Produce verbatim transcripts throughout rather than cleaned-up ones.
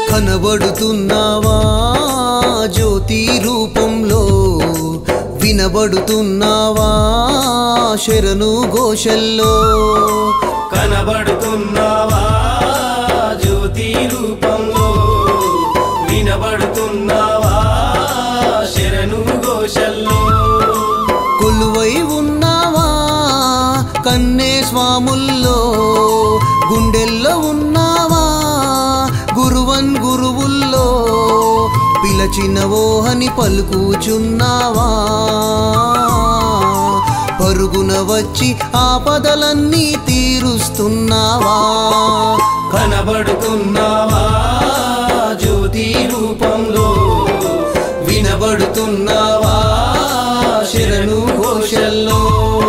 కనబడుతున్నావా జ్యోతి రూపంలో, వినబడుతున్నావా శరణు ఘోషల్లో. కనబడుతున్నావా జ్యోతి రూపంలో, వినబడుతున్నావా శరణు ఘోషల్లో. కొలువై ఉన్నావా కన్నే స్వాముల్లో, గుండెల్లో ఉన్నావా గురువన్ గురువుల్లో. పిలచినవో అని పలుకుచున్నావా, పరుగున వచ్చి ఆపదలన్నీ తీరుస్తున్నావా. కనబడుతున్నావా జ్యోతి రూపంలో, వినబడుతున్నావా శరణు ఘోషల్లో.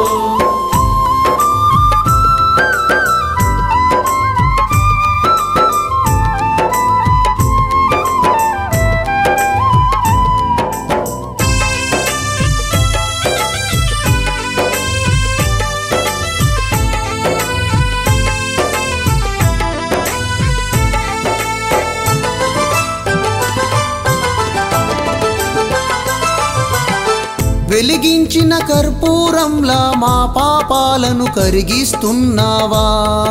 వెలిగించిన కర్పూరంలా మా పాపాలను కరిగిస్తున్నావా,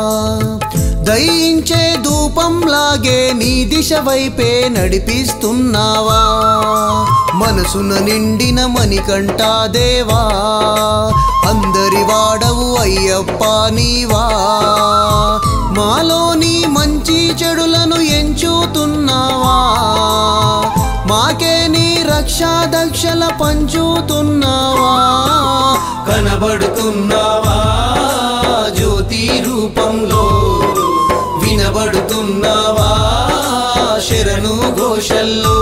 దయించే ధూపంలాగే నీ దిశ వైపే నడిపిస్తున్నావా. మనసున నిండిన మణికంఠా దేవా, అందరి వాడవు అయ్యప్ప నీవా. మాలోని మంచి చెడులను ఎంచుతున్నావా, మాకే నీ రక్షా దక్షల పంచుతున్నావా. కనబడుతున్నావా జ్యోతి రూపంలో, వినబడుతున్నావా శరణు ఘోషల్లో.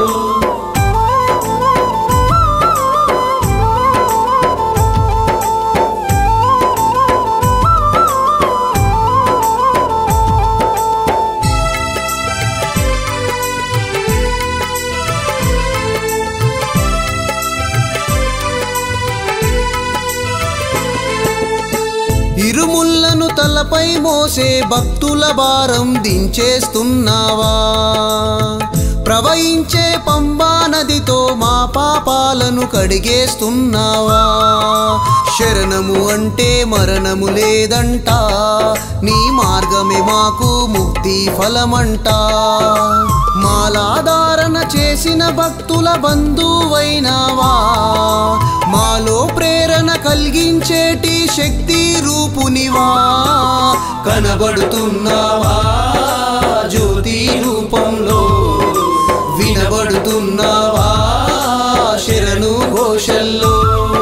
ఇరుముళ్ళను తలపై మోసే భక్తుల భారం దించేస్తున్నావా, ప్రవహించే పంబా నదితో మా పాపాలను కడిగేస్తున్నావా. శరణము అంటే మరణము లేదంట, నీ మార్గమే మాకు ముక్తి ఫలమంట. మాలాధారణ చేసిన భక్తుల బంధువైనావా, మాలో ప్రేరణ కలిగించేటి శక్తి రూపునివా. కనబడుతున్నావా జ్యోతి రూపంలో, వినబడుతున్నావా శరణు ఘోషల్లో.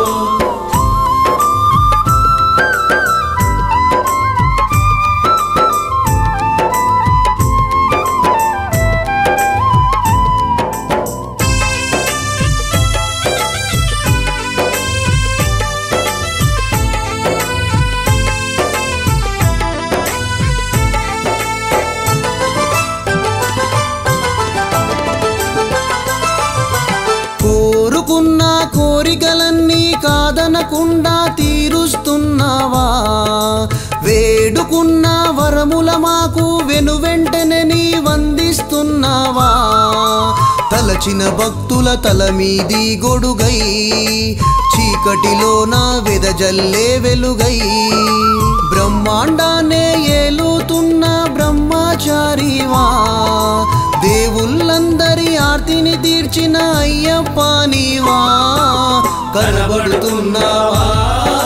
కోరుకున్న కోరికలన్నీ కాదనకుండా తీరుస్తున్నావా, వేడుకున్న వరముల మాకు వెనువెంటనే నీ వందిస్తున్నావా. తలచిన భక్తుల తల మీది గొడుగై, చీకటిలో నా వెదజల్లే వెలుగై. బ్రహ్మాండాన్నే ఏలుతున్న బ్రహ్మచారివా, దేవుళ్ళందరి ఆర్తిని తీర్చిన అయ్యప్ప నీవా. కనబడుతున్నావా